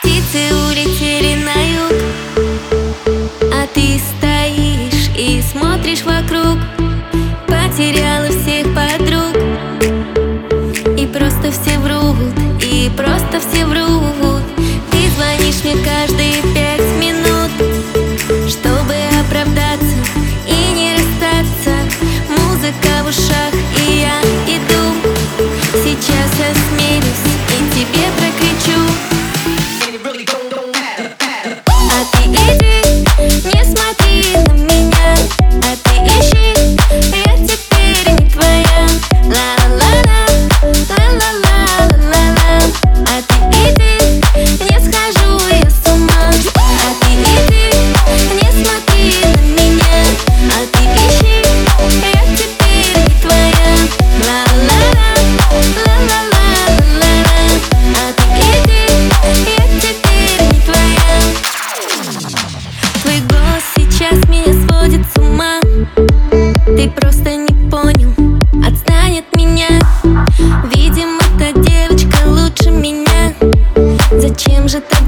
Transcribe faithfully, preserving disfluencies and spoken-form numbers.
Птицы улетели на юг, а ты стоишь и смотришь вокруг. Потеряла всех подруг, и просто все врут, и просто все врут. Ты звонишь мне каждые пять минут, чтобы оправдаться и не расстаться. Музыка в ушах, и я иду. Сейчас осмелюсь и тебе прокричу: а ты иди, не смотри на меня, а ты ищи, я теперь не твоя. Ла-ла-ла, ла-ла-ла-ла-ла. А ты иди, не схожу я с ума. А ты иди, не смотри на меня, а ты ищи, я теперь не твоя. Ла-ла-ла, ла-ла-ла-ла-ла. А ты иди, я теперь не твоя. Твой голос сейчас меня сводит с ума. Ты просто не понял, отстань от меня. Видимо, та девочка лучше меня. Зачем же ты